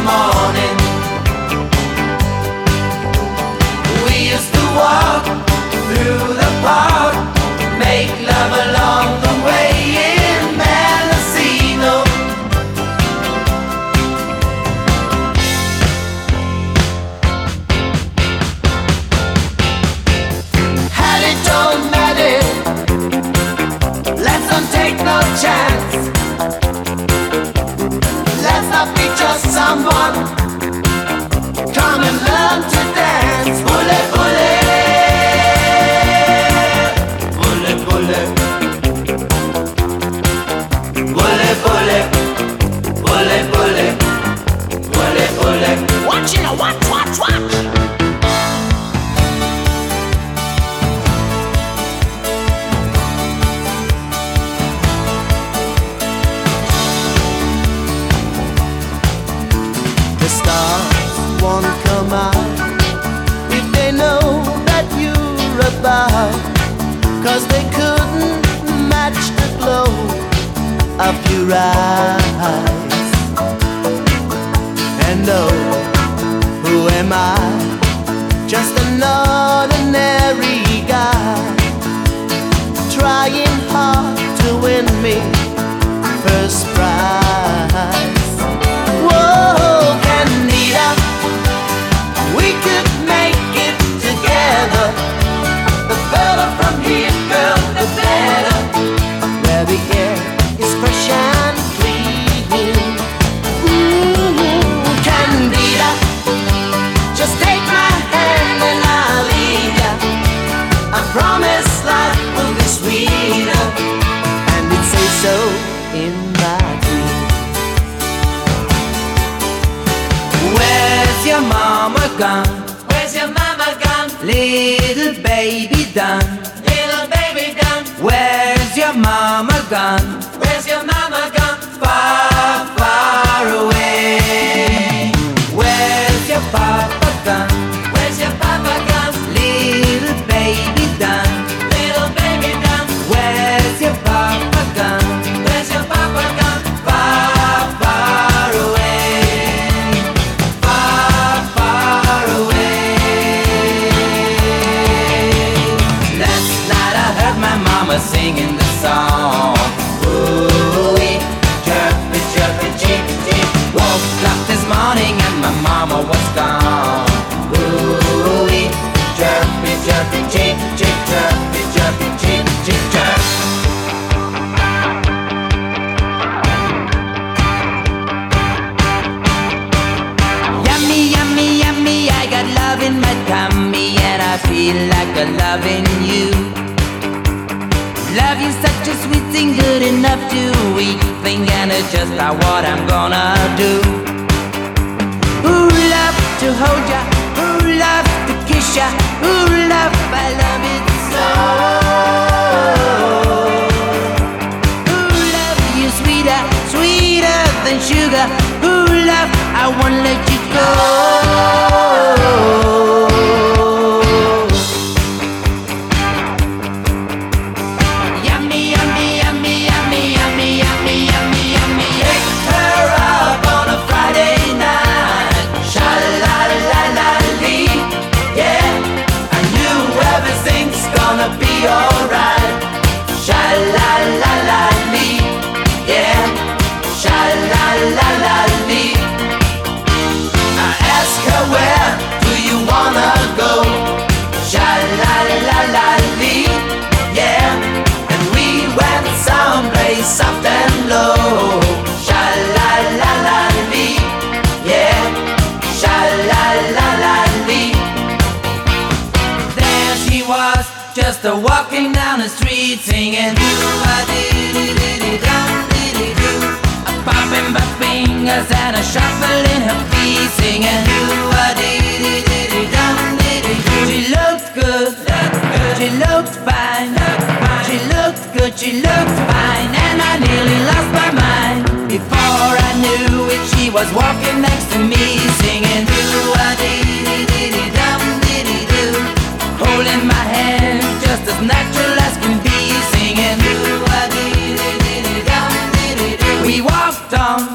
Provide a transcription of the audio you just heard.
morning. We used to walk through the park, make love along the way in Mendocino. Had it, don't matter, let's not take no chance. Let's not be just someone, come and learn to dance. Bullet, bullet. Watch it, watch. The stars won't come out if they know that you're about, 'cause they couldn't match the glow of your eyes. And oh, who am I? Just an ordinary guy, trying hard to win me first prize. Whoa, Candida, we could make it together. The further from here, girl, the better. Where the air is fresh and clean. Candida, just take my hand and I'll lead ya. I promise life will be sweeter, and it says so in my dream. Where's your mama gone? Where's your mama gone? Little baby done. Little baby done. Where's your mama gone? Where's your mama gone? Far, far away. Where's your papa gone? Where's your papa gone? Little baby done. Little baby done. Where's your papa gone? Where's your papa gone? Far, far away. Far, far away. Last night I heard my mama singing the song. Ooh-wee, chirpy, chirpy, cheep, cheep. Woke up this morning and my mama was gone. Ooh-wee, chirpy, chirpy, cheep, cheep, chirpy, chirpy, cheep, cheep, chirp. Yummy, yummy, yummy, I got love in my tummy and I feel like I'm loving you. Love you such a sweet thing, good enough to eat thing, and it's just not what I'm gonna do. Ooh, love to hold ya, ooh, love to kiss ya, ooh, love, I love it so. Ooh, love you sweeter, sweeter than sugar, ooh, love, I won't let you go. Alright, sha-la-la-la-lee, yeah, sha-la-la-la-lee. I ask her, where do you wanna go? Sha-la-la-la-lee, yeah, and we went someplace soft and low. Sha-la-la-la-lee, yeah, sha-la-la-la-lee. There she was, just a walking down the street singing do-a-dee-dee-dee-dum-dee-dee-doo, popping my fingers and a shuffling her feet singing do-a-dee-dee-dee-dum-dee-dee-doo. She looked good, she looked fine, she looked good, she looked fine, and I nearly lost my mind. Before I knew it, she was walking next to me singing do-a-dee-dee-dee-dum-dee-dee-doo, holding my hand just as natural as can be, singing do-a-dee-dee-dee-dum-dee-dee-doo. We walked on